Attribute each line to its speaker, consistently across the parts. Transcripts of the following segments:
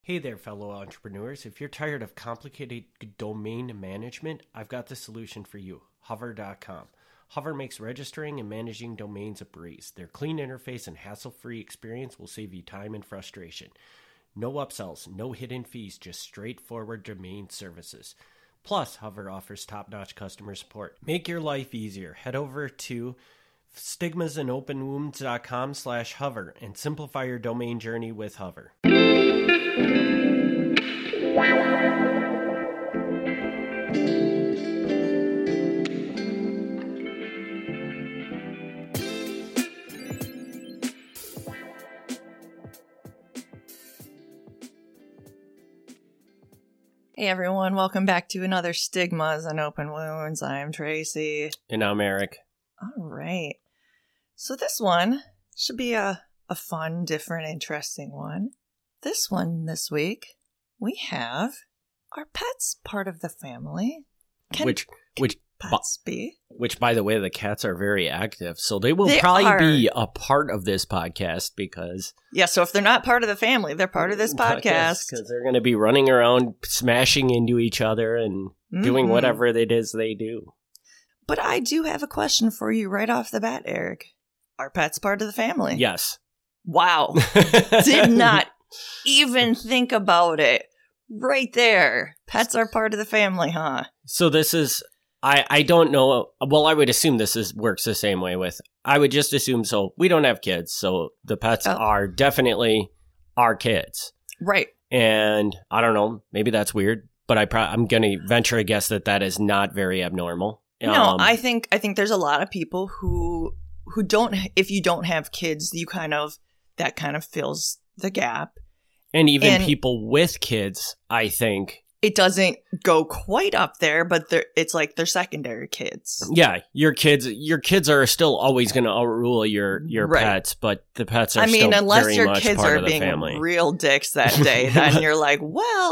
Speaker 1: Hey there, fellow entrepreneurs. If you're tired of complicated domain management, I've got the solution for you, Hover.com. Hover makes registering and managing domains a breeze. Their clean interface and hassle-free experience will save you time and frustration. No upsells, no hidden fees, just straightforward domain services. Plus, Hover offers top-notch customer support. Make your life easier. Head over to stigmasandopenwounds.com/hover and simplify your domain journey with Hover.
Speaker 2: Hey everyone, welcome back to another Stigmas and Open Wounds. I'm Tracy.
Speaker 1: And I'm Eric.
Speaker 2: All right. So this one should be a fun, different, interesting one. This week, we have our pets part of the family.
Speaker 1: Which
Speaker 2: pets be?
Speaker 1: Which, by the way, the cats are very active, so they will probably be a part of this podcast because...
Speaker 2: Yeah, so if they're not part of the family, they're part of this podcast.
Speaker 1: Because they're going to be running around, smashing into each other and doing whatever it is they do.
Speaker 2: But I do have a question for you right off the bat, Eric. Are pets part of the family?
Speaker 1: Yes.
Speaker 2: Wow. Did not even think about it. Right there. Pets are part of the family, huh?
Speaker 1: So this is... I don't know. Well, I would assume this works the same way with... I would just assume so. We don't have kids, so the pets are definitely our kids.
Speaker 2: Right.
Speaker 1: And I don't know. Maybe that's weird, but I'm going to venture a guess that is not very abnormal.
Speaker 2: No, I think there's a lot of people who don't... If you don't have kids, that kind of fills the gap.
Speaker 1: And even people with kids, I think...
Speaker 2: It doesn't go quite up there, but it's like they're secondary kids.
Speaker 1: Yeah, your kids are still always going to outrule your right. Pets, but the pets are still
Speaker 2: unless your kids
Speaker 1: are
Speaker 2: being
Speaker 1: family.
Speaker 2: Real dicks that day, then you're like,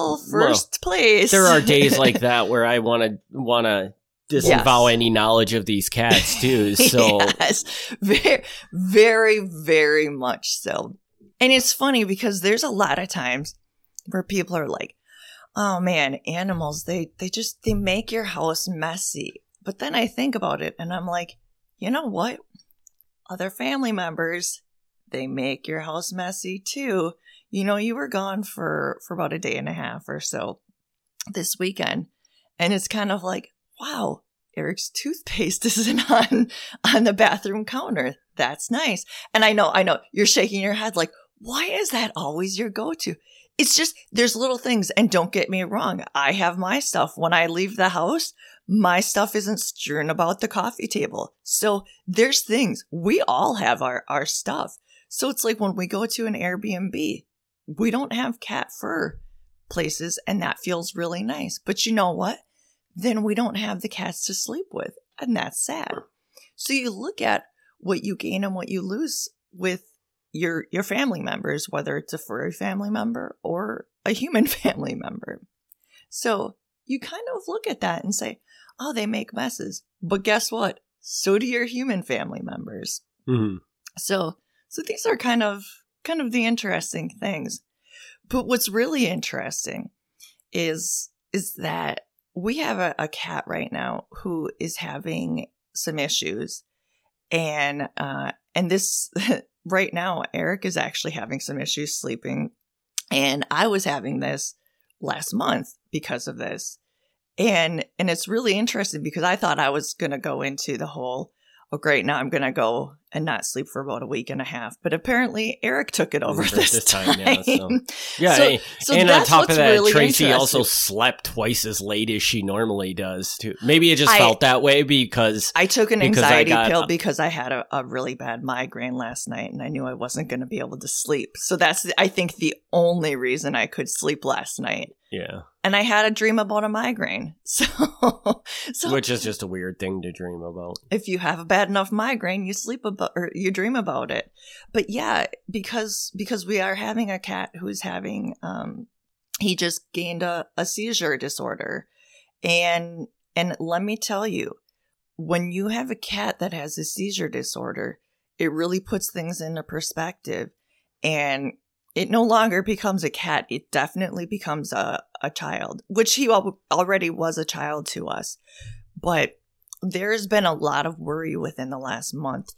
Speaker 2: first place.
Speaker 1: There are days like that where I want to disavow any knowledge of these cats too. So
Speaker 2: yes, very, very, very much so. And it's funny because there's a lot of times where people are like, oh man, animals, they make your house messy. But then I think about it and I'm like, you know what? Other family members, they make your house messy too. You know, you were gone for about a day and a half or so this weekend. And it's kind of like, wow, Eric's toothpaste isn't on the bathroom counter. That's nice. And I know, you're shaking your head like, why is that always your go-to? It's just, there's little things. And don't get me wrong. I have my stuff. When I leave the house, my stuff isn't strewn about the coffee table. So there's things. We all have our stuff. So it's like when we go to an Airbnb, we don't have cat fur places and that feels really nice. But you know what? Then we don't have the cats to sleep with. And that's sad. So you look at what you gain and what you lose with your family members, whether it's a furry family member or a human family member. So you kind of look at that and say, oh, they make messes. But guess what? So do your human family members.
Speaker 1: Mm-hmm.
Speaker 2: So these are kind of the interesting things. But what's really interesting is that we have a cat right now who is having some issues. And this right now, Eric is actually having some issues sleeping. And I was having this last month because of this. And it's really interesting because I thought I was going to go into the whole, oh, great, now I'm going to go and not sleep for about a week and a half. But apparently Eric took it over this time. So
Speaker 1: and on top of that,
Speaker 2: really
Speaker 1: Tracy also slept twice as late as she normally does too. Maybe it just felt that way because
Speaker 2: I took an anxiety pill because I had a really bad migraine last night and I knew I wasn't going to be able to sleep. So that's, I think, the only reason I could sleep last night.
Speaker 1: Yeah.
Speaker 2: And I had a dream about a migraine. So
Speaker 1: which is just a weird thing to dream about.
Speaker 2: If you have a bad enough migraine, you sleep about, or you dream about it. But yeah, because we are having a cat who's having, he just gained a seizure disorder. And let me tell you, when you have a cat that has a seizure disorder, it really puts things into perspective. And it no longer becomes a cat. It definitely becomes a child, which he already was a child to us. But there's been a lot of worry within the last month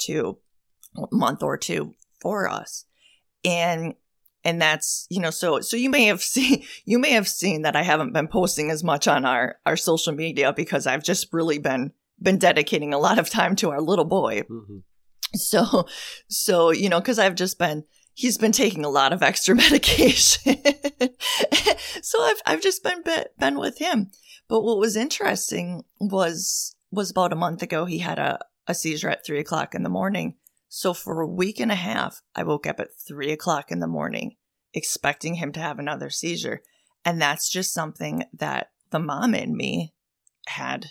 Speaker 2: or two for us. And that's, so you may have seen that I haven't been posting as much on our social media because I've just really been dedicating a lot of time to our little boy.
Speaker 1: Mm-hmm.
Speaker 2: So, because he's been taking a lot of extra medication. So I've just been with him. But what was interesting was about a month ago, he had a seizure at 3:00 in the morning. So for a week and a half, I woke up at 3:00 in the morning, expecting him to have another seizure. And that's just something that the mom in me had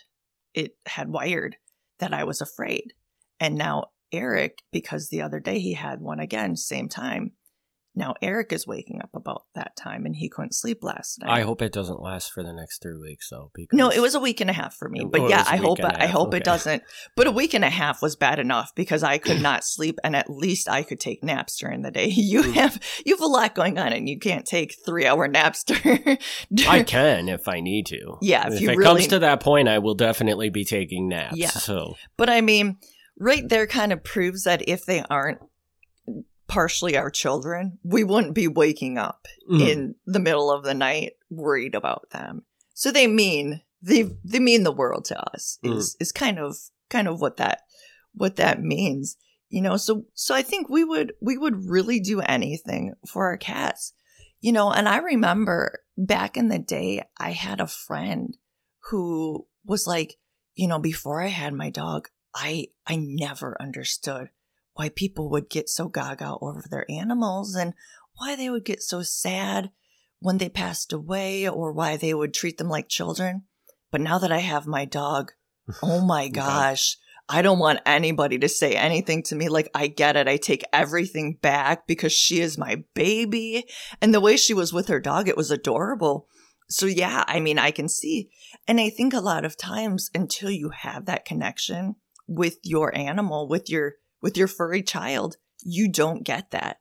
Speaker 2: wired, that I was afraid. And now Eric, because the other day he had one again, same time. Now Eric is waking up about that time and he couldn't sleep last night.
Speaker 1: I hope it doesn't last for the next 3 weeks, though. Because
Speaker 2: no, it was a week and a half for me. But yeah, I hope
Speaker 1: okay.
Speaker 2: It doesn't. But a week and a half was bad enough because I could not sleep, and at least I could take naps during the day. You have a lot going on, and you can't take 3-hour naps during.
Speaker 1: I can if I need to.
Speaker 2: Yeah,
Speaker 1: if it comes to that point, I will definitely be taking naps.
Speaker 2: Yeah.
Speaker 1: So,
Speaker 2: but I mean, right there kind of proves that if they aren't partially our children, we wouldn't be waking up in the middle of the night worried about them. So they mean the world to us. Is kind of what that means, So I think we would really do anything for our cats, And I remember back in the day, I had a friend who was like, before I had my dog, I never understood why people would get so gaga over their animals and why they would get so sad when they passed away or why they would treat them like children. But now that I have my dog, oh my gosh, I don't want anybody to say anything to me. Like, I get it. I take everything back because she is my baby. And the way she was with her dog, it was adorable. So yeah, I mean, I can see. And I think a lot of times until you have that connection with your animal, with your furry child, you don't get that.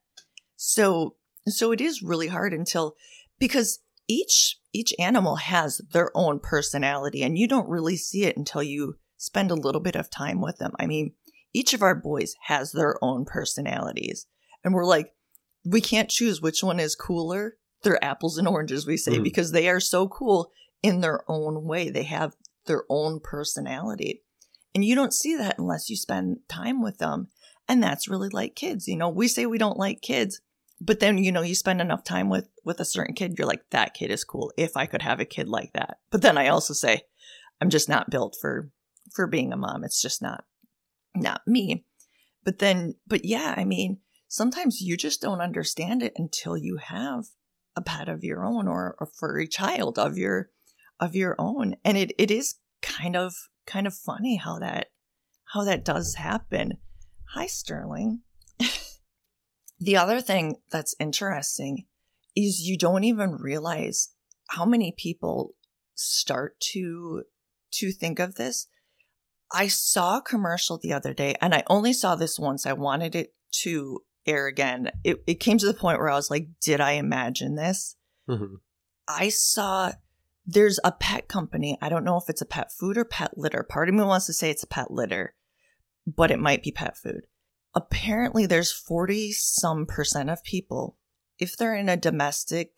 Speaker 2: So it is really hard because each animal has their own personality, and you don't really see it until you spend a little bit of time with them. I mean, each of our boys has their own personalities, and we're like, we can't choose which one is cooler. They're apples and oranges, we say, because they are so cool in their own way. They have their own personality. And you don't see that unless you spend time with them. And that's really like kids. We say we don't like kids, but then, you spend enough time with a certain kid, you're like, that kid is cool. If I could have a kid like that. But then I also say, I'm just not built for being a mom. It's just not me. But yeah, I mean, sometimes you just don't understand it until you have a pet of your own or a furry child of your own. And it is kind of funny how that does happen. Hi, Sterling. The other thing that's interesting is you don't even realize how many people start to think of this. I saw a commercial the other day, and I only saw this once. I wanted it to air again. It came to the point where I was like, did I imagine this? Mm-hmm. I saw there's a pet company. I don't know if it's a pet food or pet litter. Part of me wants to say it's a pet litter, but it might be pet food. Apparently, there's 40% of people, if they're in a domestically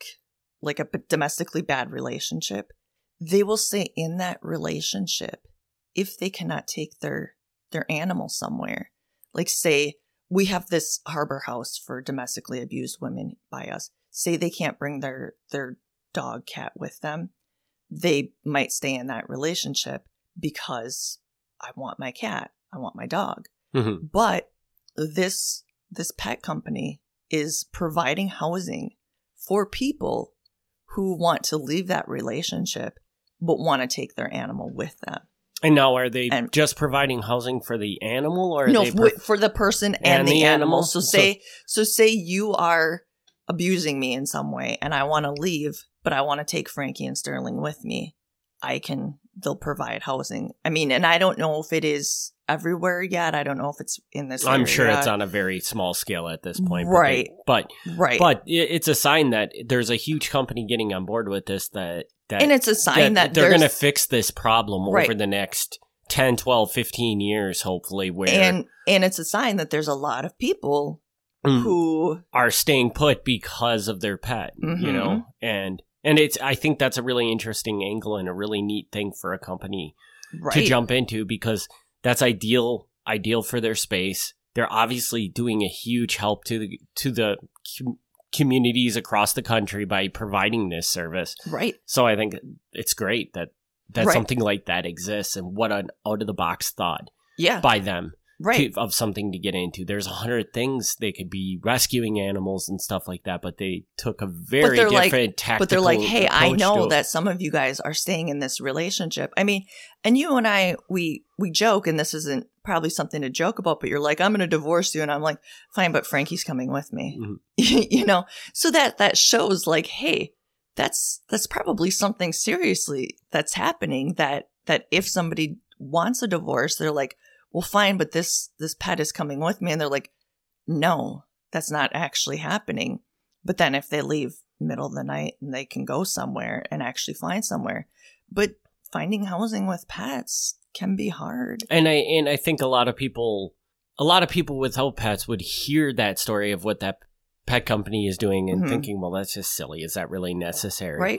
Speaker 2: bad relationship, they will stay in that relationship if they cannot take their animal somewhere. Like, say, we have this harbor house for domestically abused women by us. Say they can't bring their dog, cat with them. They might stay in that relationship because I want my cat, I want my dog. Mm-hmm. But this pet company is providing housing for people who want to leave that relationship but want to take their animal with them. And now, are they just providing housing for the animal, or for the person and the animal? So say you are abusing me in some way, and I want to leave, but I want to take Frankie and Sterling with me. They'll provide housing. I mean, and I don't know if it is everywhere yet. I don't know if it's in this area.
Speaker 1: I'm sure it's on a very small scale at this point.
Speaker 2: Right.
Speaker 1: But
Speaker 2: right.
Speaker 1: it's a sign that there's a huge company getting on board with this and
Speaker 2: it's a sign that
Speaker 1: they're going to fix this problem over the next 10, 12, 15 years, hopefully.
Speaker 2: And it's a sign that there's a lot of people who
Speaker 1: are staying put because of their pet, you know, and I think that's a really interesting angle and a really neat thing for a company to jump into, because that's ideal for their space. They're obviously doing a huge help to the communities across the country by providing this service.
Speaker 2: Right.
Speaker 1: So I think it's great that something like that exists, and what an out of the box thought by them. Right. Of something to get into. There's 100 things they could be rescuing animals and stuff like that, but they took a very different tactical.
Speaker 2: But they're like, hey, I know that some of you guys are staying in this relationship. I mean, and you and I, we joke, and this isn't probably something to joke about, but you're like, I'm going to divorce you. And I'm like, fine, but Frankie's coming with me. You know, so that shows like, hey, that's probably something seriously that's happening, that if somebody wants a divorce, they're like, well, fine, but this pet is coming with me. And they're like, no, that's not actually happening. But then if they leave middle of the night and they can go somewhere and actually find somewhere. But finding housing with pets can be hard.
Speaker 1: And I think a lot of people without pets would hear that story of what that pet company is doing and thinking, well, that's just silly. Is that really necessary?
Speaker 2: Right.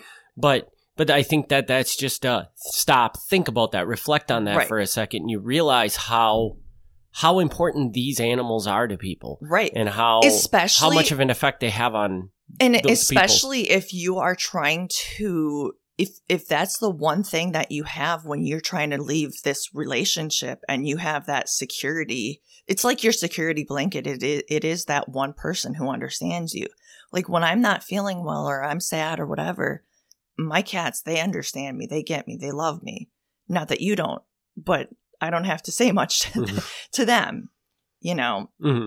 Speaker 1: But I think that's just stop, think about that, reflect on that for a second, and you realize how important these animals are to people,
Speaker 2: right?
Speaker 1: And how much of an effect they have on those
Speaker 2: especially
Speaker 1: people.
Speaker 2: If you are trying to, if that's the one thing that you have when you're trying to leave this relationship, and you have that security, it's like your security blanket. It is that one person who understands you. Like when I'm not feeling well or I'm sad or whatever, my cats, they understand me. They get me. They love me. Not that you don't, but I don't have to say much to them, you know?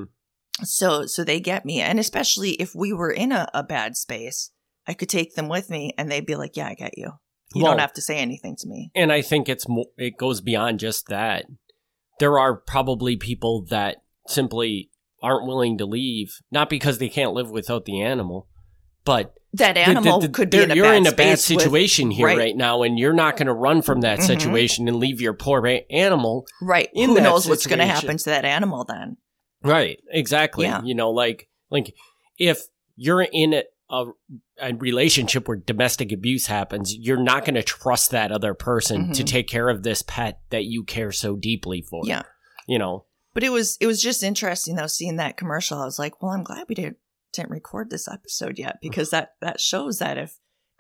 Speaker 2: So they get me. And especially if we were in a bad space, I could take them with me and they'd be like, yeah, I get you. You don't have to say anything to me.
Speaker 1: And I think it goes beyond just that. There are probably people that simply aren't willing to leave, not because they can't live without the animal, but
Speaker 2: that animal could be
Speaker 1: you're in a bad situation here right now, and you're not going to run from that situation and leave your poor animal.
Speaker 2: Right. Who knows what's going to happen to that animal then?
Speaker 1: Right. Exactly. Yeah. You know, like if you're in a relationship where domestic abuse happens, you're not going to trust that other person to take care of this pet that you care so deeply for.
Speaker 2: Yeah.
Speaker 1: You know.
Speaker 2: But it was just interesting though, seeing that commercial. I was like, well, I'm glad we didn't record this episode yet, because that shows that if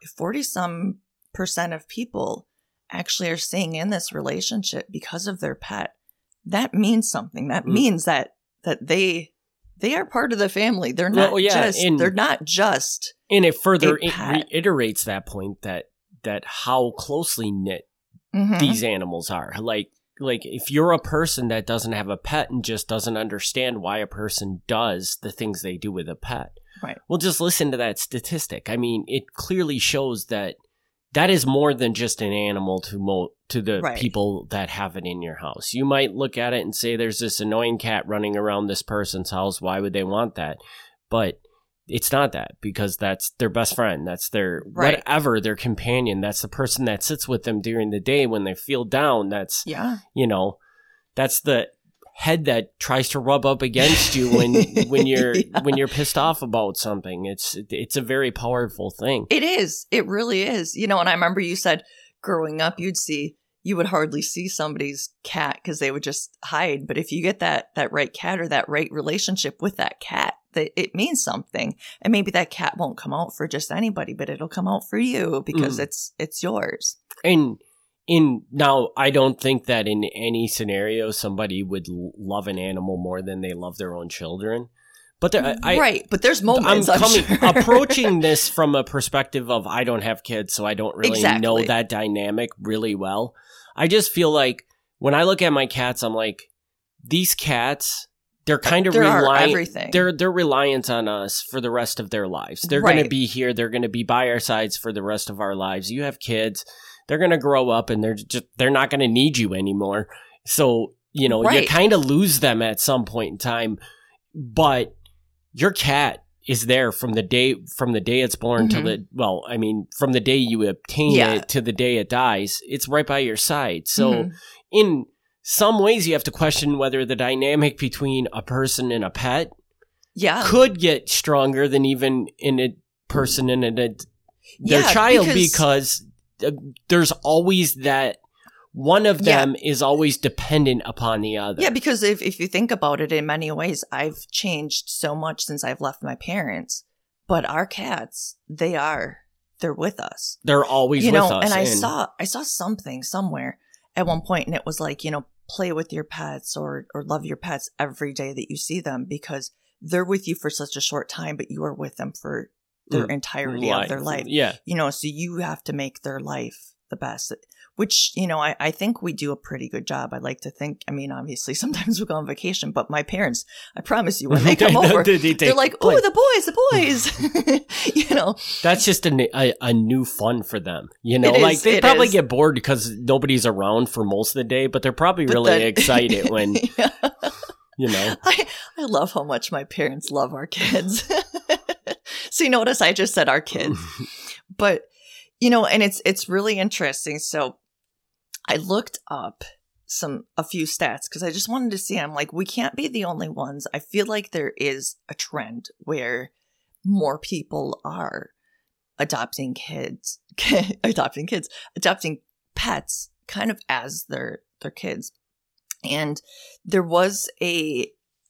Speaker 2: 40-some% of people actually are staying in this relationship because of their pet, that means something. That means that they are part of the family. They're not they're not just.
Speaker 1: And it further reiterates that point that how closely knit these animals are. Like if you're a person that doesn't have a pet and just doesn't understand why a person does the things they do with a pet,
Speaker 2: right?
Speaker 1: Well, just listen to that statistic. I mean, it clearly shows that is more than just an animal to the people that have it in your house. You might look at it and say, there's this annoying cat running around this person's house. Why would they want that? But it's not that, because that's their best friend. That's their whatever, their companion. That's the person that sits with them during the day when they feel down. That's, you know, that's the head that tries to rub up against you when you're pissed off about something. It's a very powerful thing.
Speaker 2: It is. It really is. You know, and I remember you said growing up, you would hardly see somebody's cat because they would just hide. But if you get that right cat or that right relationship with that cat, it means something. And maybe that cat won't come out for just anybody, but it'll come out for you because it's yours.
Speaker 1: And now, I don't think that in any scenario somebody would love an animal more than they love their own children. But
Speaker 2: but there's moments.
Speaker 1: Approaching this from a perspective of I don't have kids, so I don't really know that dynamic really well. I just feel like when I look at my cats, I'm like, these cats, they're kind of reliant. They're reliant on us for the rest of their lives. They're going to be here. They're going to be by our sides for the rest of our lives. You have kids. They're going to grow up and they're not going to need you anymore. So you know,
Speaker 2: Right.
Speaker 1: you kind of lose them at some point in time, but your cat is there from the day it's born till from the day you obtain it to the day it dies. It's right by your side. So in some ways you have to question whether the dynamic between a person and a pet could get stronger than even in a person and their child, because there's always that one of them is always dependent upon the other.
Speaker 2: Yeah, because if you think about it, in many ways, I've changed so much since I've left my parents. But our cats, they're with us.
Speaker 1: They're always with us.
Speaker 2: And I saw something somewhere at one point, and it was like, play with your pets or love your pets every day that you see them, because they're with you for such a short time, but you are with them for their entirety of their life.
Speaker 1: Yeah.
Speaker 2: So you have to make their life the best. Which, I think we do a pretty good job. I like to think, obviously sometimes we go on vacation, but my parents, I promise you, when they come over, they're like, oh, the boys.
Speaker 1: That's just a new fun for them. They probably get bored because nobody's around for most of the day, but they're probably really excited when,
Speaker 2: I love how much my parents love our kids. So you notice I just said our kids, but, and it's really interesting. So I looked up a few stats because I just wanted to see. I'm like, we can't be the only ones. I feel like there is a trend where more people are adopting pets kind of as their kids. And there was a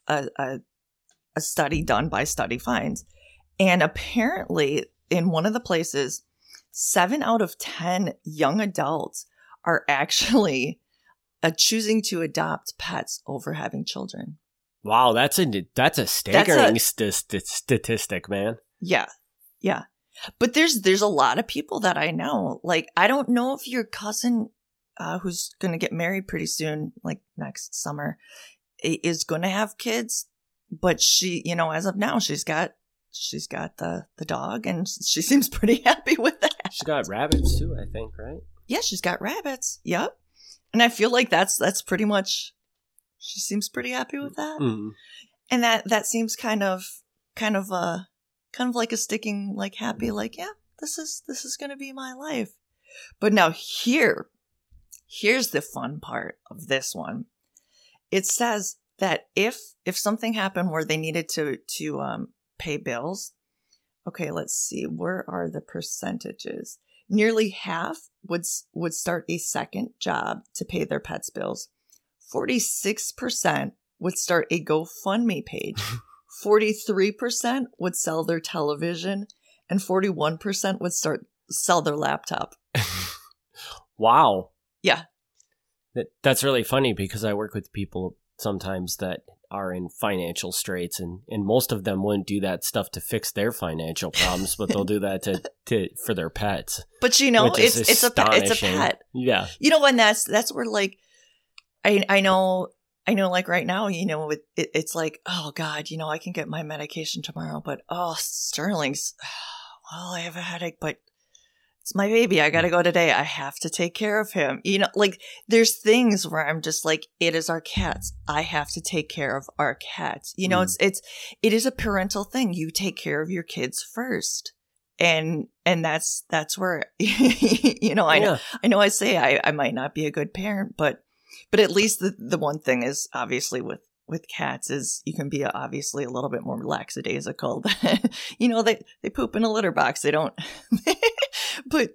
Speaker 2: study done by Study Finds, and apparently in one of the places, 7 out of 10 young adults are actually choosing to adopt pets over having children.
Speaker 1: Wow, that's a staggering statistic, man.
Speaker 2: Yeah. But there's a lot of people that I know. Like, I don't know if your cousin, who's going to get married pretty soon, like next summer, is going to have kids. But she, as of now, she's got the dog, and she seems pretty happy with that.
Speaker 1: She's got rabbits too, I think, right?
Speaker 2: Yeah, she's got rabbits. Yep. And I feel like that's pretty much, she seems pretty happy with that.
Speaker 1: Mm-hmm.
Speaker 2: And that seems kind of like a sticking, like, happy, like, yeah, this is going to be my life. But now here's the fun part of this one. It says that if something happened where they needed to pay bills, okay, let's see, where are the percentages? Nearly half would start a second job to pay their pets' bills. 46% would start a GoFundMe page. 43% would sell their television, and 41% would sell their laptop.
Speaker 1: Wow.
Speaker 2: Yeah.
Speaker 1: That's really funny because I work with people sometimes that are in financial straits, and most of them wouldn't do that stuff to fix their financial problems, but they'll do that to for their pets.
Speaker 2: But it's a pet.
Speaker 1: Yeah.
Speaker 2: And that's where, like, I know like right now, it's like, oh God, I can get my medication tomorrow, but Sterling's, well, I have a headache, but it's my baby. I got to go today. I have to take care of him. Like, there's things where I'm just like, it is our cats. I have to take care of our cats. It is a parental thing. You take care of your kids first. And that's where, I know I say I might not be a good parent, but at least the one thing is, obviously, with cats is you can be obviously a little bit more lackadaisical. They poop in a litter box. They don't, but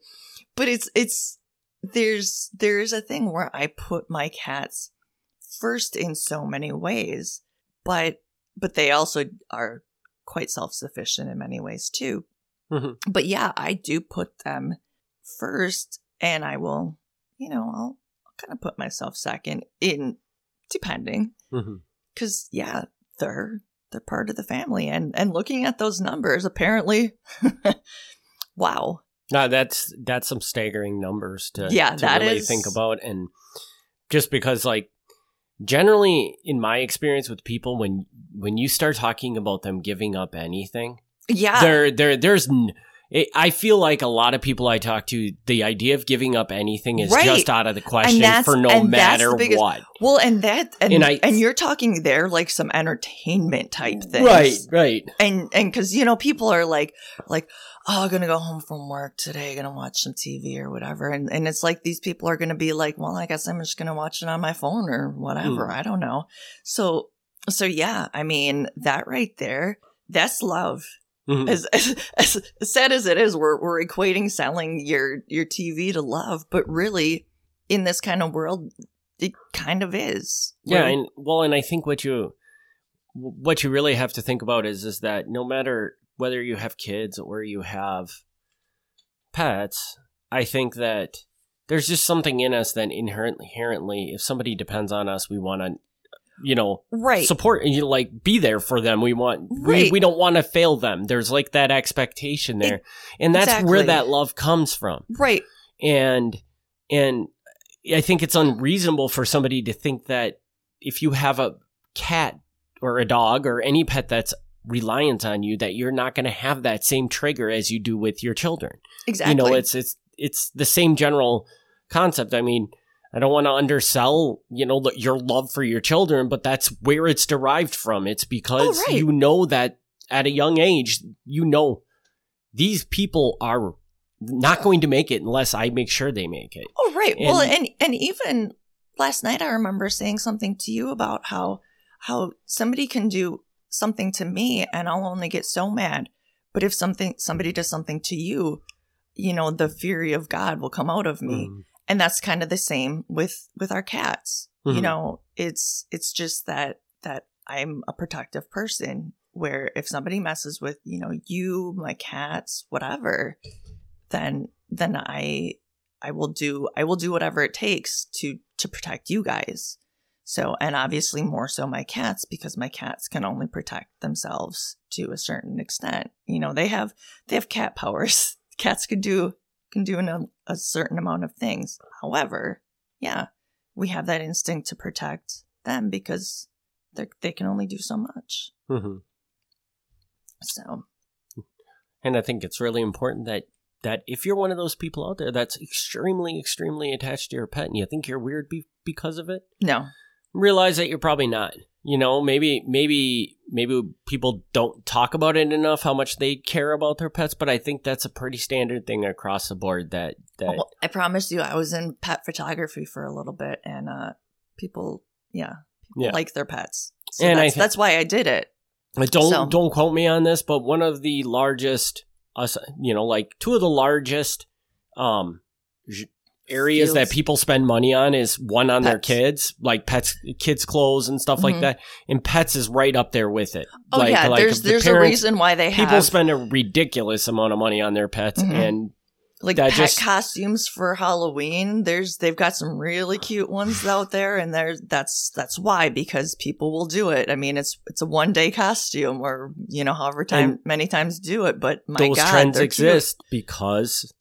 Speaker 2: there's a thing where I put my cats first in so many ways, but they also are quite self-sufficient in many ways too.
Speaker 1: Mm-hmm.
Speaker 2: But yeah, I do put them first, and I will, I'll kind of put myself second in, depending.
Speaker 1: Mm-hmm.
Speaker 2: Because, yeah, they're part of the family. And looking at those numbers, apparently, wow.
Speaker 1: No, that's some staggering numbers to really think about. And just because, like, generally, in my experience with people, when you start talking about them giving up anything,
Speaker 2: yeah,
Speaker 1: I feel like a lot of people I talk to, the idea of giving up anything is
Speaker 2: Right.
Speaker 1: just out of the question for no
Speaker 2: and that's
Speaker 1: matter
Speaker 2: the biggest-
Speaker 1: what.
Speaker 2: Well, and
Speaker 1: And
Speaker 2: you're talking there like some entertainment type things.
Speaker 1: Right.
Speaker 2: And because, you know, people are like, oh, I'm going to go home from work today, going to watch some TV or whatever. And it's like these people are going to be like, well, I guess I'm just going to watch it on my phone or whatever. I don't know. So yeah, I mean, that right there, that's love.
Speaker 1: Mhm.
Speaker 2: As sad as it is, we're equating selling your TV to love, but really in this kind of world, it kind of is.
Speaker 1: Yeah, and I think what you really have to think about is that no matter whether you have kids or you have pets, I think that there's just something in us that inherently, if somebody depends on us, we want to, you know,
Speaker 2: Right.
Speaker 1: support and like be there for them. We want
Speaker 2: Right.
Speaker 1: we don't want to fail them. There's like that expectation there, and that's where
Speaker 2: Exactly.
Speaker 1: that love comes from.
Speaker 2: Right.
Speaker 1: And I think it's unreasonable for somebody to think that if you have a cat or a dog or any pet that's reliant on you, that you're not going to have that same trigger as you do with your children.
Speaker 2: Exactly.
Speaker 1: You know, it's the same general concept. I mean, I don't want to undersell, you know, your love for your children, but that's where it's derived from. It's because
Speaker 2: Oh, right.
Speaker 1: you know that at a young age, you know, these people are not going to make it unless I make sure they make it.
Speaker 2: Oh, right.
Speaker 1: And-
Speaker 2: Well, and even last night, I remember saying something to you about how somebody can do something to me and I'll only get so mad. But if somebody does something to you, you know, the fury of God will come out of me.
Speaker 1: Mm.
Speaker 2: And that's kind of the same with our cats.
Speaker 1: Mhm.
Speaker 2: You know, it's just that I'm a protective person where if somebody messes with, you know, you, my cats, whatever, then I will do whatever it takes to protect you guys. So, and obviously more so my cats, because my cats can only protect themselves to a certain extent. You know, they have cat powers. Cats can do a certain amount of things. However, yeah, we have that instinct to protect them because they can only do so much.
Speaker 1: Mm-hmm.
Speaker 2: So,
Speaker 1: And I think it's really important that if you're one of those people out there that's extremely, extremely attached to your pet and you think you're weird because of it,
Speaker 2: no.
Speaker 1: realize that you're probably not. You know, maybe people don't talk about it enough how much they care about their pets, but I think that's a pretty standard thing across the board that
Speaker 2: Well, I promise you, I was in pet photography for a little bit, and people like their pets. So
Speaker 1: And
Speaker 2: that's why I did it.
Speaker 1: don't quote me on this, but one of the largest, you know, like two of the largest areas
Speaker 2: Fields.
Speaker 1: that people spend money on is one on their
Speaker 2: Pets.
Speaker 1: kids, like kids' clothes and stuff like
Speaker 2: Mhm.
Speaker 1: that, and pets is right up there with it.
Speaker 2: Oh
Speaker 1: like,
Speaker 2: yeah,
Speaker 1: like
Speaker 2: there's
Speaker 1: if the
Speaker 2: a
Speaker 1: parents-
Speaker 2: reason why they have
Speaker 1: People spend a ridiculous amount of money on their pets,
Speaker 2: Mhm.
Speaker 1: and
Speaker 2: like
Speaker 1: that
Speaker 2: pet
Speaker 1: just-
Speaker 2: costumes for Halloween. They've got some really cute ones out there, and that's why, because people will do it. I mean, it's a 1-day costume, or you know, however many times do it. But my
Speaker 1: those
Speaker 2: God,
Speaker 1: trends
Speaker 2: they're
Speaker 1: exist because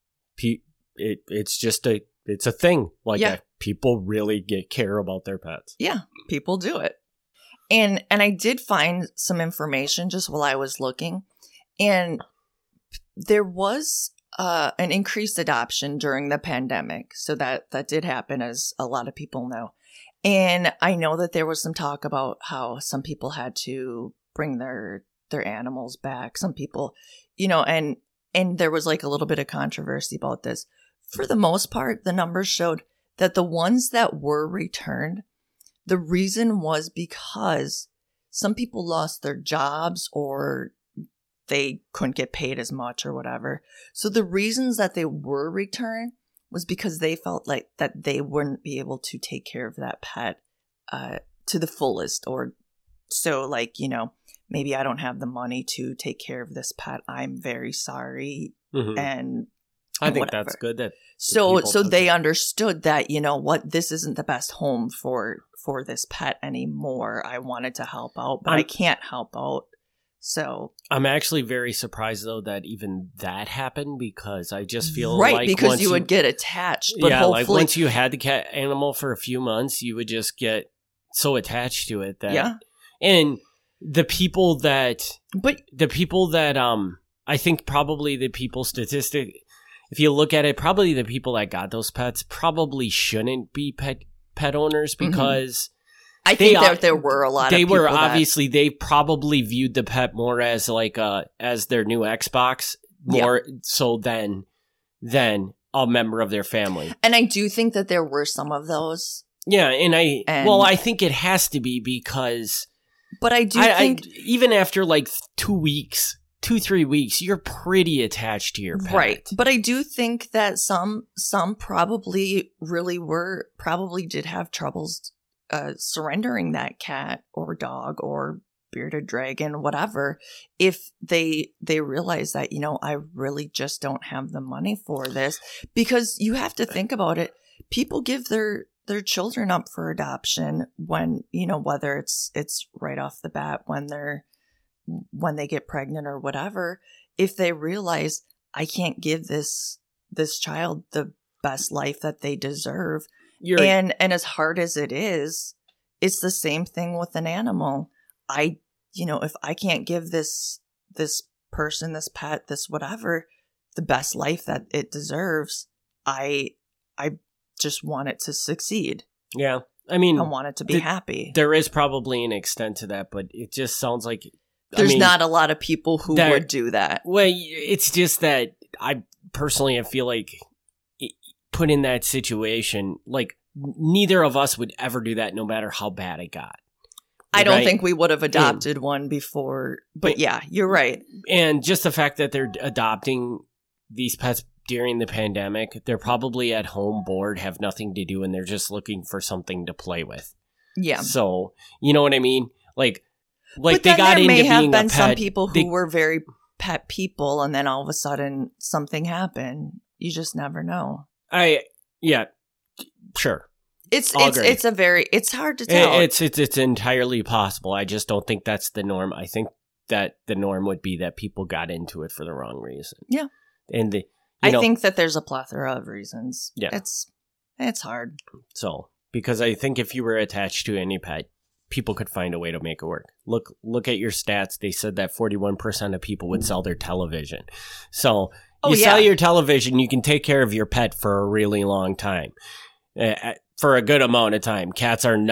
Speaker 1: it's a thing like
Speaker 2: Yeah.
Speaker 1: that. People really care about their pets.
Speaker 2: Cute. Yeah, people do it. And I did find some information just while I was looking, and there was an increased adoption during the pandemic. So that did happen, as a lot of people know. And I know that there was some talk about how some people had to bring their animals back. Some people, you know, and there was like a little bit of controversy about this. For the most part, the numbers showed that the ones that were returned, the reason was because some people lost their jobs or they couldn't get paid as much or whatever. So the reasons that they were returned was because they felt like that they wouldn't be able to take care of that pet to the fullest. Or so, like, you know, maybe I don't have the money to take care of this pet. I'm very sorry.
Speaker 1: Mhm.
Speaker 2: And
Speaker 1: I think
Speaker 2: whatever.
Speaker 1: that's good. That
Speaker 2: So
Speaker 1: people took
Speaker 2: they
Speaker 1: it.
Speaker 2: understood that, you know what, this isn't the best home for this pet anymore. I wanted to help out, but I can't help out. So
Speaker 1: I'm actually very surprised though that even that happened, because I just feel
Speaker 2: right,
Speaker 1: like
Speaker 2: because
Speaker 1: once
Speaker 2: you would get attached. But hopefully,
Speaker 1: like once you had the cat animal for a few months, you would just get so attached to it that
Speaker 2: yeah.
Speaker 1: And the people that
Speaker 2: But
Speaker 1: I think probably the people if you look at it, probably the people that got those pets probably shouldn't be pet owners because
Speaker 2: I think that there were a lot of people
Speaker 1: obviously they probably viewed the pet more as like as their new Xbox more so than a member of their family.
Speaker 2: And I do think that there were some of those.
Speaker 1: Yeah, I think it has to be because
Speaker 2: but I do think
Speaker 1: even after like 2 weeks, 2-3 weeks, you're pretty attached to your pet.
Speaker 2: Right. But I do think that some probably did have troubles surrendering that cat or dog or bearded dragon, whatever, if they realize that, I really just don't have the money for this. Because you have to think about it. People give their children up for adoption when, whether it's right off the bat when they get pregnant or whatever, if they realize I can't give this child the best life that they deserve. And as hard as it is, it's the same thing with an animal. If I can't give this person, this pet, this whatever, the best life that it deserves, I just want it to succeed.
Speaker 1: Yeah. I mean,
Speaker 2: I want it to be happy.
Speaker 1: There is probably an extent to that, but it just sounds like
Speaker 2: there's not a lot of people who would do that.
Speaker 1: Well, it's just that I feel like put in that situation, like neither of us would ever do that no matter how bad it got.
Speaker 2: I don't think we would have adopted one before, but yeah, you're right.
Speaker 1: And just the fact that they're adopting these pets during the pandemic, they're probably at home bored, have nothing to do, and they're just looking for something to play with.
Speaker 2: Yeah.
Speaker 1: So, you know what I mean? Like
Speaker 2: but
Speaker 1: they got into being a pet.
Speaker 2: There may have been some people who were very pet people, and then all of a sudden something happened. You just never know.
Speaker 1: Yeah, sure.
Speaker 2: It's hard to tell.
Speaker 1: It's entirely possible. I just don't think that's the norm. I think that the norm would be that people got into it for the wrong reason.
Speaker 2: Yeah.
Speaker 1: And
Speaker 2: I think that there's a plethora of reasons.
Speaker 1: Yeah.
Speaker 2: It's hard.
Speaker 1: So, because I think if you were attached to any pet, people could find a way to make it work. Look at your stats. They said that 41% of people would sell their television. So, sell your television, you can take care of your pet for a really long time. For a good amount of time. Pets are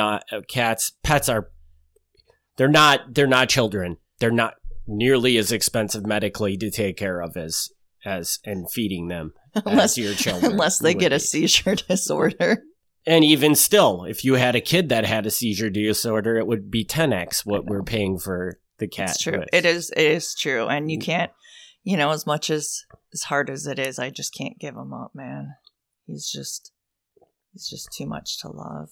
Speaker 1: they're not children. They're not nearly as expensive medically to take care of as and feeding them as your children.
Speaker 2: Unless they get a seizure disorder.
Speaker 1: And even still, if you had a kid that had a seizure disorder, it would be 10x what we're paying for the cat.
Speaker 2: It's true. It is true. And you can't, as much as hard as it is, I just can't give him up, man. He's just too much to love.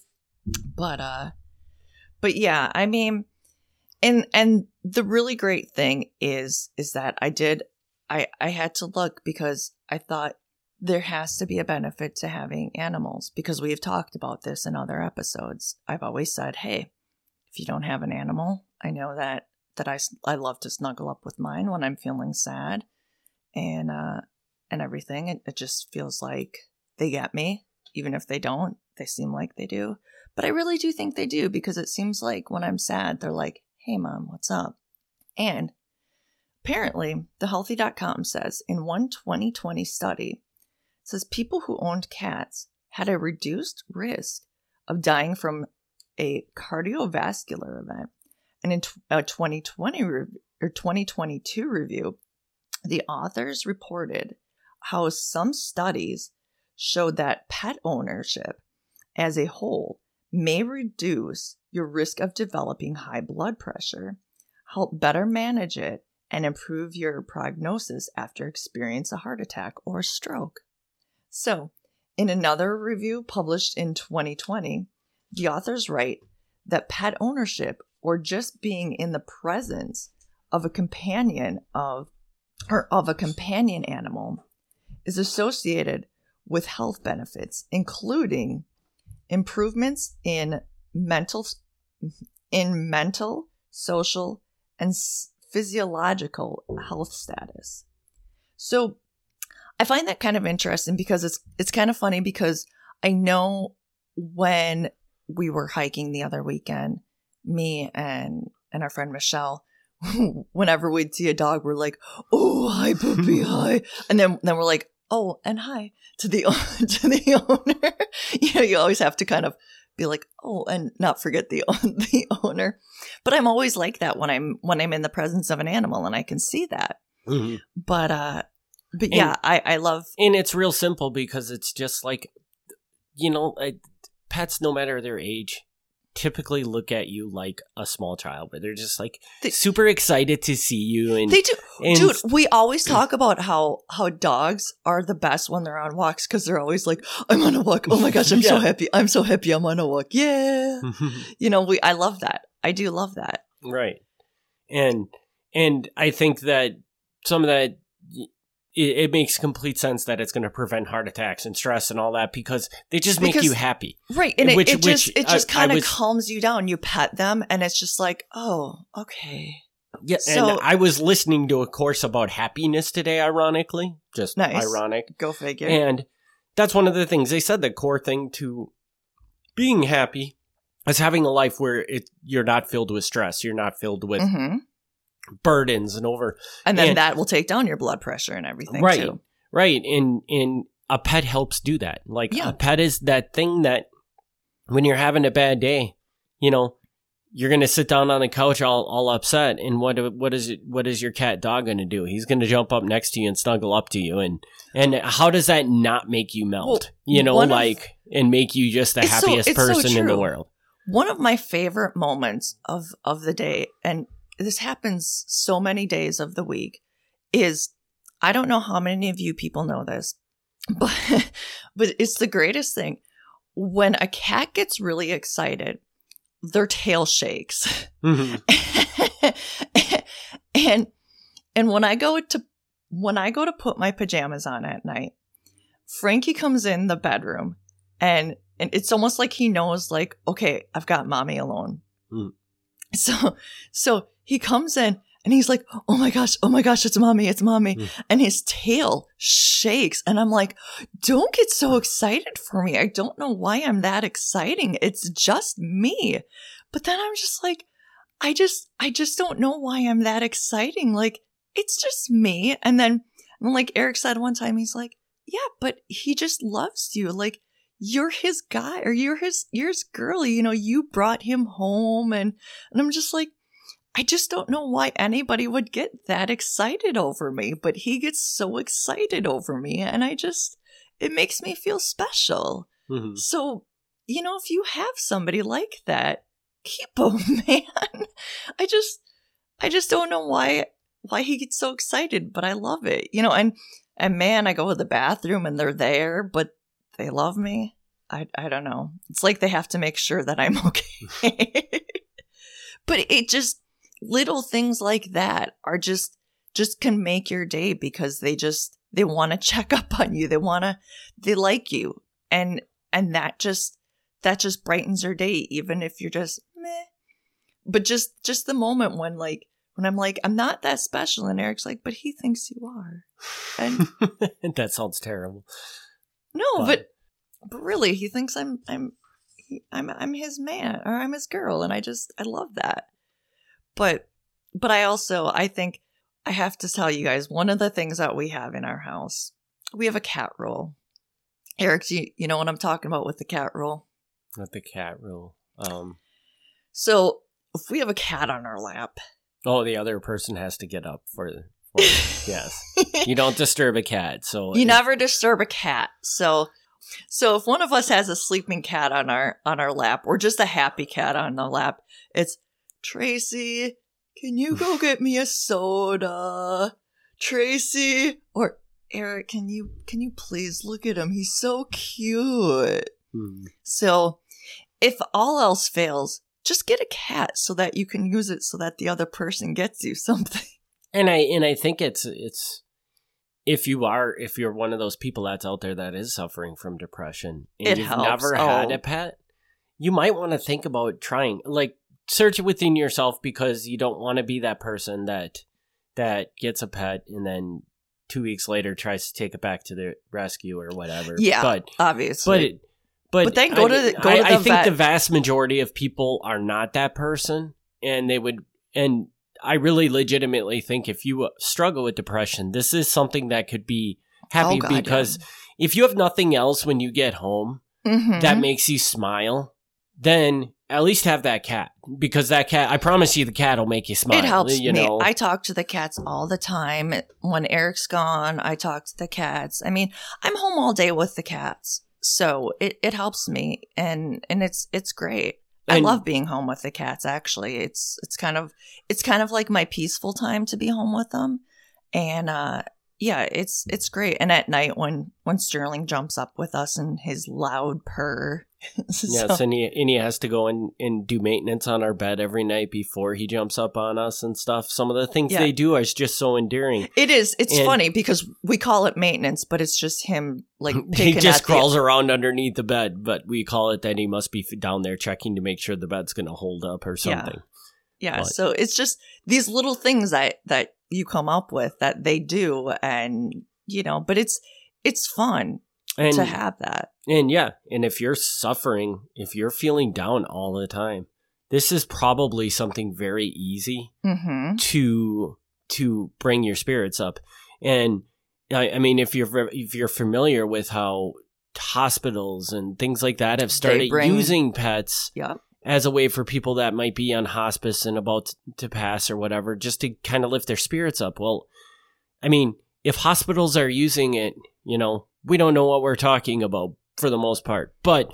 Speaker 2: But yeah, I mean, and the really great thing is that I had to look because I thought there has to be a benefit to having animals because we have talked about this in other episodes. I've always said, hey, if you don't have an animal, I know that I love to snuggle up with mine when I'm feeling sad and everything. It just feels like they get me. Even if they don't, they seem like they do. But I really do think they do because it seems like when I'm sad, they're like, hey, Mom, what's up? And apparently, thehealthy.com says in one 2020 study, it says people who owned cats had a reduced risk of dying from a cardiovascular event. And in a 2022 review, the authors reported how some studies showed that pet ownership as a whole may reduce your risk of developing high blood pressure, help better manage it, and improve your prognosis after experiencing a heart attack or stroke. So, in another review published in 2020, the authors write that pet ownership or just being in the presence of a companion animal is associated with health benefits, including improvements in mental, social, and physiological health status. So I find that kind of interesting because it's kind of funny because I know when we were hiking the other weekend, me and our friend Michelle, whenever we'd see a dog, we're like, oh, hi, puppy, hi. And then we're like, oh, and hi to the owner. You always have to kind of be like, oh, and not forget the owner. But I'm always like that when I'm in the presence of an animal and I can see that. Mm-hmm. But yeah, I love.
Speaker 1: And it's real simple because it's just like, pets, no matter their age, typically look at you like a small child, but they're just like super excited to see you. And
Speaker 2: they do. Dude, we always talk about how dogs are the best when they're on walks because they're always like, I'm on a walk. Oh my gosh, I'm so happy. I'm so happy I'm on a walk. Yeah. I love that. I do love that.
Speaker 1: Right. And I think that some of that, it makes complete sense that it's going to prevent heart attacks and stress and all that because they just make you happy.
Speaker 2: Right. And it just kind of calms you down. You pet them and it's just like, oh, okay.
Speaker 1: Yeah. So, and I was listening to a course about happiness today, ironically. Just nice. Ironic.
Speaker 2: Go figure.
Speaker 1: And that's one of the things they said, the core thing to being happy is having a life where you're not filled with stress. You're not filled with burdens
Speaker 2: and then that will take down your blood pressure and everything too.
Speaker 1: Right. And a pet helps do that. Like a pet is that thing that when you're having a bad day, you're going to sit down on the couch all upset. And what is your cat dog going to do? He's going to jump up next to you and snuggle up to you. And how does that not make you melt? And make you just the happiest person in the world.
Speaker 2: One of my favorite moments of the day, and this happens so many days of the week, is, I don't know how many of you people know this, but it's the greatest thing. When a cat gets really excited, their tail shakes. Mm-hmm. and when I go to put my pajamas on at night, Frankie comes in the bedroom and it's almost like he knows, like, okay, I've got mommy alone. Mm. So he comes in and he's like, oh my gosh, it's mommy. Mm. And his tail shakes. And I'm like, don't get so excited for me. I don't know why I'm that exciting. It's just me. But then I'm just like, I just don't know why I'm that exciting. Like, it's just me. And then, like Eric said one time, he's like, yeah, but he just loves you. Like, you're his guy or you're his girl. You brought him home. And I'm just like, I just don't know why anybody would get that excited over me, but he gets so excited over me. And it makes me feel special. Mm-hmm. So, if you have somebody like that, keep him, man. I just don't know why he gets so excited, but I love it. And man, I go to the bathroom and they're there, but they love me. I don't know. It's like they have to make sure that I'm okay. But it just, little things like that are just can make your day because they want to check up on you. They like you. And that just brightens your day, even if you're just meh. But just the moment when I'm like, I'm not that special. And Eric's like, but he thinks you are. And
Speaker 1: that sounds terrible.
Speaker 2: No, but really, he thinks I'm his man or I'm his girl. And I love that. But I think I have to tell you guys, one of the things that we have in our house, we have a cat rule. Eric, you know what I'm talking about with the cat rule?
Speaker 1: With the cat rule.
Speaker 2: So if we have a cat on our lap.
Speaker 1: Oh, the other person has to get up for yes. You don't disturb a cat. So
Speaker 2: you never disturb a cat. So if one of us has a sleeping cat on our lap or just a happy cat on the lap, it's, Tracy, can you go get me a soda? Tracy, or Eric, can you please look at him? He's so cute. So if all else fails, just get a cat so that you can use it so that the other person gets you something.
Speaker 1: And I think it's if you're one of those people that's out there that is suffering from depression and you've never had a pet, you might want to think about trying, like, search it within yourself because you don't want to be that person that gets a pet and then 2 weeks later tries to take it back to the rescue or whatever.
Speaker 2: Yeah, but obviously. But then go to the
Speaker 1: I think
Speaker 2: vet.
Speaker 1: the vast majority of people are not that person, and they would. And I really legitimately think if you struggle with depression, this is something that could be happy because if you have nothing else when you get home that makes you smile, then at least have that cat, because that cat, I promise you, the cat will make you smile.
Speaker 2: It helps
Speaker 1: you
Speaker 2: me.
Speaker 1: know?
Speaker 2: I talk to the cats all the time. When Eric's gone, I talk to the cats. I mean, I'm home all day with the cats, so it helps me, and it's great. I love being home with the cats. Actually, it's kind of like my peaceful time to be home with them, and yeah, it's great. And at night when Sterling jumps up with us and his loud purr.
Speaker 1: Yes, and he has to go and do maintenance on our bed every night before he jumps up on us and stuff. Some of the things they do is just so endearing.
Speaker 2: It is. It's funny because we call it maintenance, but it's just him like
Speaker 1: he just crawls around underneath the bed, but we call it that he must be down there checking to make sure the bed's going to hold up or something.
Speaker 2: Yeah. So it's just these little things that you come up with that they do, and but it's fun. And to have that.
Speaker 1: And and if you're suffering, if you're feeling down all the time, this is probably something very easy to bring your spirits up. And I mean, if you're familiar with how hospitals and things like that have started using pets as a way for people that might be on hospice and about to pass or whatever, just to kind of lift their spirits up. Well, I mean, if hospitals are using it, we don't know what we're talking about for the most part, but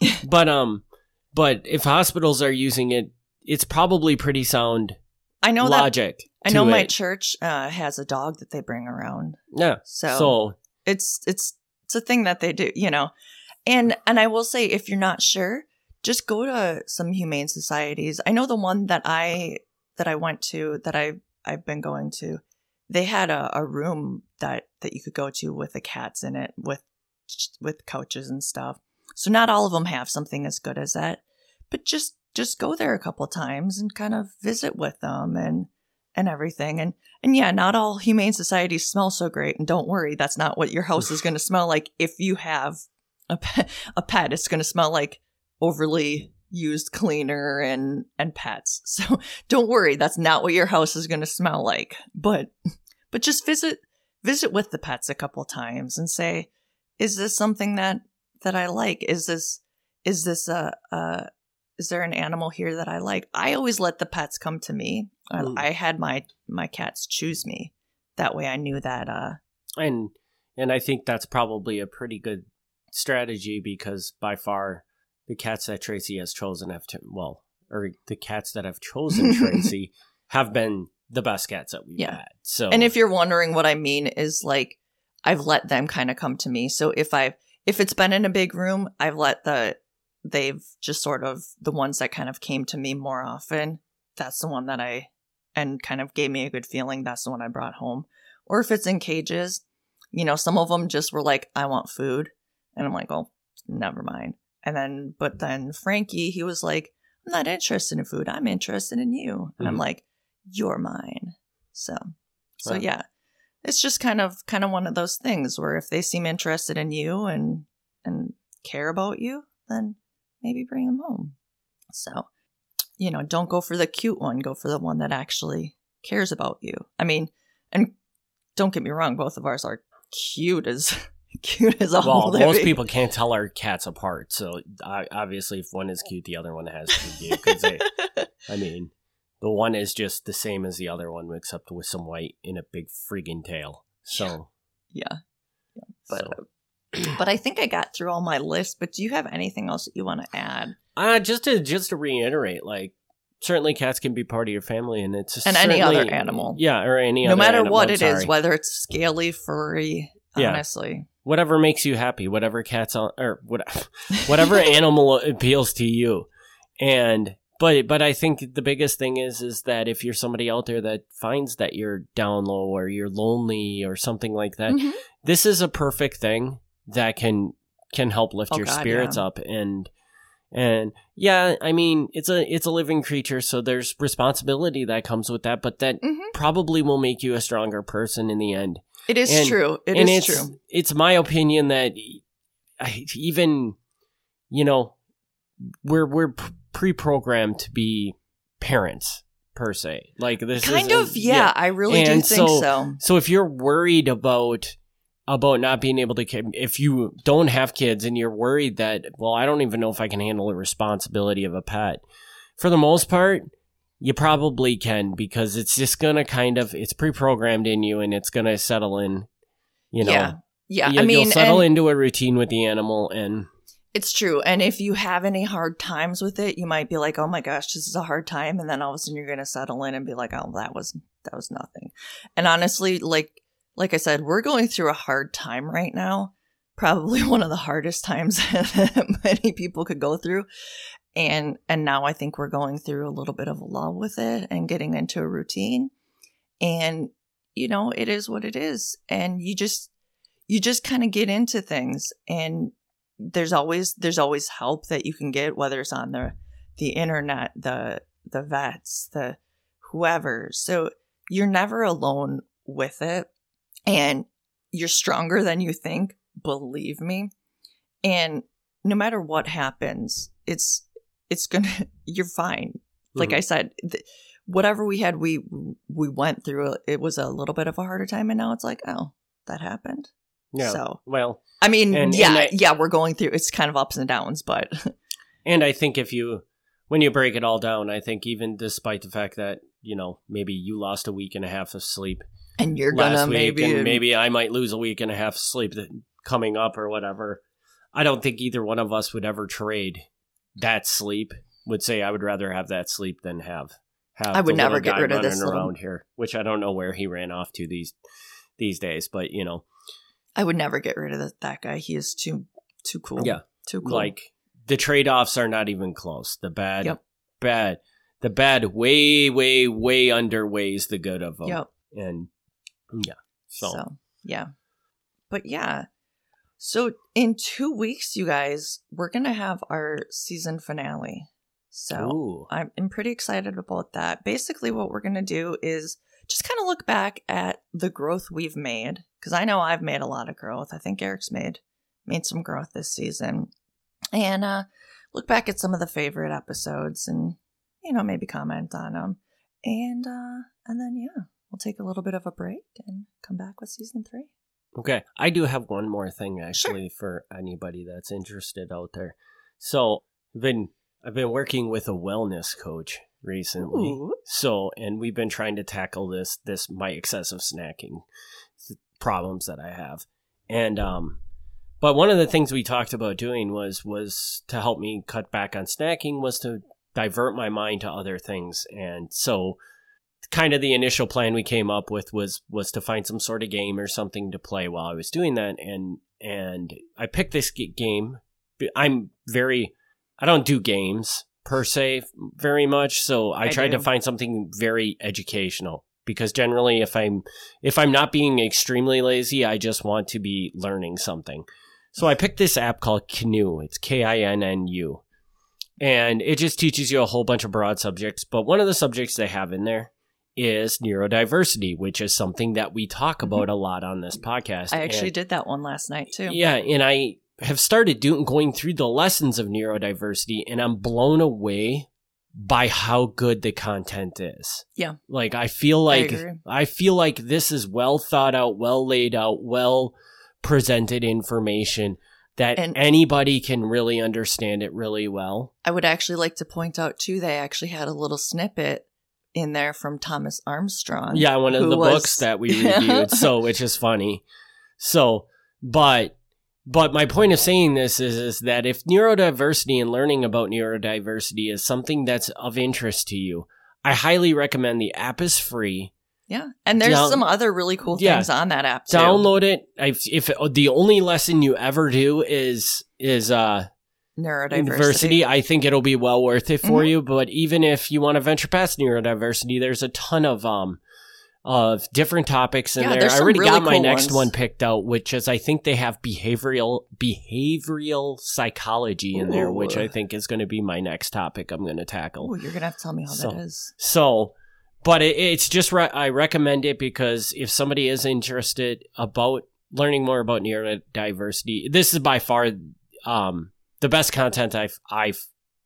Speaker 1: if hospitals are using it, it's probably pretty sound.
Speaker 2: I know
Speaker 1: logic.
Speaker 2: I know my church has a dog that they bring around.
Speaker 1: Yeah, so
Speaker 2: it's a thing that they do, And I will say, if you're not sure, just go to some humane societies. I know the one that I went to, that I've been going to. They had a room that you could go to with the cats in it, with couches and stuff. So not all of them have something as good as that, but just go there a couple times and kind of visit with them and everything. And yeah, not all humane societies smell so great. And don't worry, that's not what your house is going to smell like. If you have a pet, it's going to smell like overly used cleaner and pets. So don't worry, that's not what your house is going to smell like. But just visit with the pets a couple times and say, is this something that I like? Is there an animal here that I like? I always let the pets come to me. I had my cats choose me. That way I knew that
Speaker 1: and I think that's probably a pretty good strategy, because by far the cats that Tracy has chosen the cats that have chosen Tracy have been the best cats that we've had. So,
Speaker 2: and if you're wondering what I mean, is like I've let them kind of come to me. So if it's been in a big room, they've just sort of the ones that kind of came to me more often. That's the one that and kind of gave me a good feeling. That's the one I brought home. Or if it's in cages, some of them just were like, I want food. And I'm like, oh, never mind. But then Frankie, he was like, I'm not interested in food. I'm interested in you. And I'm like, you're mine. So yeah, it's just kind of one of those things where if they seem interested in you and care about you, then maybe bring them home. So, don't go for the cute one. Go for the one that actually cares about you. I mean, and don't get me wrong, both of ours are cute as all.
Speaker 1: Well, most people can't tell our cats apart. So obviously, if one is cute, the other one has to be cute. Because the one is just the same as the other one, except with some white in a big friggin' tail. So
Speaker 2: yeah. But I think I got through all my list. But do you have anything else that you want to add?
Speaker 1: Just to reiterate, like, certainly cats can be part of your family, and
Speaker 2: any other animal.
Speaker 1: Yeah, or any other
Speaker 2: no matter
Speaker 1: animal,
Speaker 2: what it is, whether it's scaly, furry, honestly.
Speaker 1: Whatever makes you happy, whatever whatever animal appeals to you. But I think the biggest thing is that if you're somebody out there that finds that you're down low or you're lonely or something like that, this is a perfect thing that can help lift your spirits up. And yeah, I mean, it's a living creature, so there's responsibility that comes with that, but that probably will make you a stronger person in the end.
Speaker 2: It is true. It is true.
Speaker 1: It's my opinion that we're pre-programmed to be parents per se. Like this
Speaker 2: kind of, yeah. I really do think so.
Speaker 1: So if you're worried about not being able to, if you don't have kids and you're worried that, well, I don't even know if I can handle the responsibility of a pet. For the most part, you probably can, because it's just going to it's pre-programmed in you and it's going to settle in,
Speaker 2: Yeah.
Speaker 1: You'll settle into a routine with the animal, and
Speaker 2: it's true. And if you have any hard times with it, you might be like, oh my gosh, this is a hard time. And then all of a sudden you're going to settle in and be like, oh, that was nothing. And honestly, like I said, we're going through a hard time right now. Probably one of the hardest times that many people could go through. And now I think we're going through a little bit of a lull with it and getting into a routine. And, it is what it is. And you just kind of get into things, and there's always help that you can get, whether it's on the internet, the vets, the whoever. So you're never alone with it, and you're stronger than you think, believe me. And no matter what happens, you're fine. Like I said, whatever we had, we went through, it was a little bit of a harder time, and now it's like, oh, that happened.
Speaker 1: Yeah.
Speaker 2: So,
Speaker 1: well,
Speaker 2: I mean, we're going through, it's kind of ups and downs, but.
Speaker 1: And I think when you break it all down, I think even despite the fact that, maybe you lost a week and a half of sleep.
Speaker 2: And you're gonna
Speaker 1: maybe I might lose a week and a half of sleep coming up or whatever. I don't think either one of us would ever trade that sleep. Would say I would rather have that sleep than have
Speaker 2: I would never get rid of this
Speaker 1: around here, which I don't know where he ran off to these days, but
Speaker 2: I would never get rid of that guy. He is too cool.
Speaker 1: Yeah.
Speaker 2: Too cool.
Speaker 1: Like, the trade-offs are not even close. The bad way, way, way underweighs the good of them.
Speaker 2: Yep.
Speaker 1: And, yeah. So,
Speaker 2: yeah. But, yeah. So, in 2 weeks, you guys, we're going to have our season finale. So, I'm pretty excited about that. Basically, what we're going to do is just kind of look back at the growth we've made, because I know I've made a lot of growth. I think Eric's made some growth this season, and look back at some of the favorite episodes, and maybe comment on them, and then we'll take a little bit of a break and come back with season 3.
Speaker 1: Okay, I do have one more thing actually for anybody that's interested out there. So I've been working with a wellness coach recently.
Speaker 2: Ooh.
Speaker 1: So, and we've been trying to tackle my excessive snacking problems that I have. And, but one of the things we talked about doing was to help me cut back on snacking, was to divert my mind to other things. And so kind of the initial plan we came up with was to find some sort of game or something to play while I was doing that. And I picked this game. I don't do games per se very much, so I tried to find something very educational, because generally if I'm not being extremely lazy, I just want to be learning something. So I picked this app called Kinnu. It's KINNU. And it just teaches you a whole bunch of broad subjects, but one of the subjects they have in there is neurodiversity, which is something that we talk about a lot on this podcast.
Speaker 2: I actually did that one last night too.
Speaker 1: Yeah, and I have started going through the lessons of neurodiversity, and I'm blown away by how good the content is.
Speaker 2: Yeah.
Speaker 1: Like, I feel like this is well thought out, well laid out, well presented information that anybody can really understand it really well.
Speaker 2: I would actually like to point out too, they actually had a little snippet in there from Thomas Armstrong.
Speaker 1: Yeah, one of the books that we reviewed, which is funny. So, but my point of saying this is that if neurodiversity and learning about neurodiversity is something that's of interest to you, I highly recommend the app. Is free.
Speaker 2: Yeah, and there's some other really cool things on that app too.
Speaker 1: Download it. If the only lesson you ever do is
Speaker 2: neurodiversity,
Speaker 1: I think it'll be well worth it for you. But even if you want to venture past neurodiversity, there's a ton of different topics in there. I already got my next one picked out, which is, I think they have behavioral psychology in there, which I think is going to be my next topic I'm going to tackle.
Speaker 2: Oh, you're going to have to tell me how that is.
Speaker 1: But it's just, I recommend it because if somebody is interested about learning more about neurodiversity, this is by far the best content I've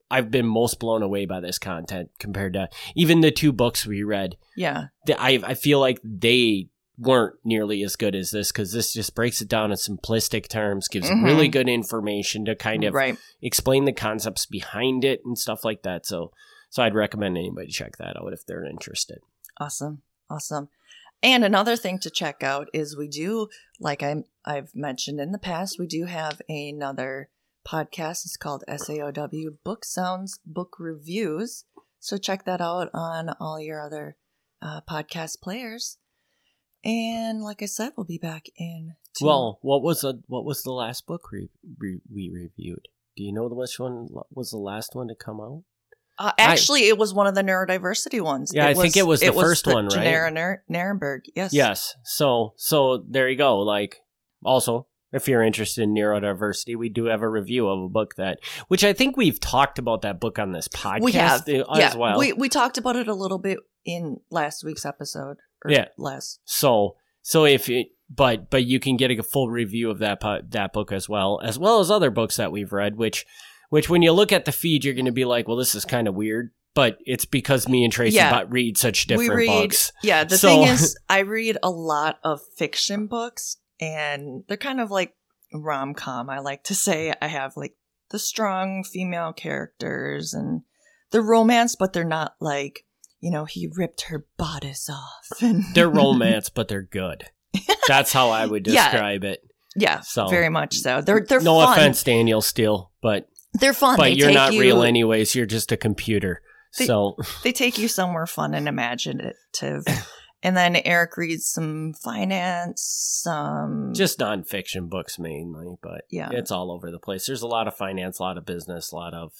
Speaker 1: I've been most blown away by this content compared to even the 2 books we read.
Speaker 2: Yeah.
Speaker 1: I feel like they weren't nearly as good as this, because this just breaks it down in simplistic terms, gives really good information to kind of explain the concepts behind it and stuff like that. So I'd recommend anybody check that out if they're interested.
Speaker 2: Awesome. And another thing to check out is we do, like I've mentioned in the past, we do have another podcast. It's called SAOW Book Sounds Book Reviews. So check that out on all your other podcast players. And like I said, we'll be back in.
Speaker 1: Well, what was the last book we reviewed? Do you know which one was the last one to come out?
Speaker 2: Actually, it was one of the neurodiversity ones.
Speaker 1: Yeah, I think it was the first one, right?
Speaker 2: Janera Narenberg, yes.
Speaker 1: Yes. So there you go. Like, also, if you're interested in neurodiversity, we do have a review of a book which I think we've talked about that book on this podcast
Speaker 2: we have,
Speaker 1: as well.
Speaker 2: We talked about it a little bit in last week's episode. Less.
Speaker 1: So if it, but you can get a full review of that book as well as other books that we've read, which when you look at the feed, you're going to be like, well, this is kind of weird, but it's because me and Tracy read such different books.
Speaker 2: Yeah. The thing is, I read a lot of fiction books, and they're kind of like rom-com. I like to say I have like the strong female characters and the romance, but they're not like, he ripped her bodice off. And
Speaker 1: they're romance, but they're good. That's how I would describe it.
Speaker 2: Yeah, so very much so. They're
Speaker 1: no
Speaker 2: fun.
Speaker 1: Offense, Daniel Steele, but
Speaker 2: they're fun.
Speaker 1: But you're not real anyways. You're just a computer.
Speaker 2: They take you somewhere fun and imaginative. And then Eric reads some finance,
Speaker 1: just nonfiction books mainly, but it's all over the place. There's a lot of finance, a lot of business, a lot of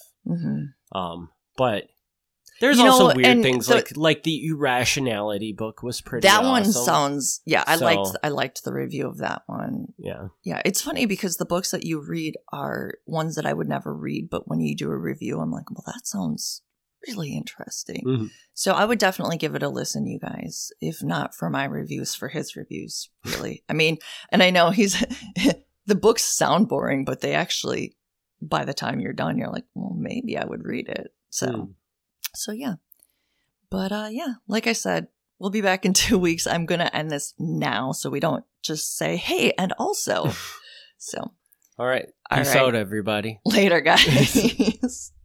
Speaker 1: but there's also weird things like the Irrationality book was pretty awesome.
Speaker 2: One sounds I liked the review of that one. Yeah, it's funny because the books that you read are ones that I would never read, but when you do a review, I'm like, well, that sounds really interesting. So I would definitely give it a listen, you guys, if not for my reviews, for his reviews, really. I mean, and I know the books sound boring, but they actually, by the time you're done, you're like, well, maybe I would read it. So yeah. But like I said, we'll be back in 2 weeks. I'm going to end this now so we don't just say, hey, and also. So.
Speaker 1: All right. Peace out, everybody.
Speaker 2: Later, guys.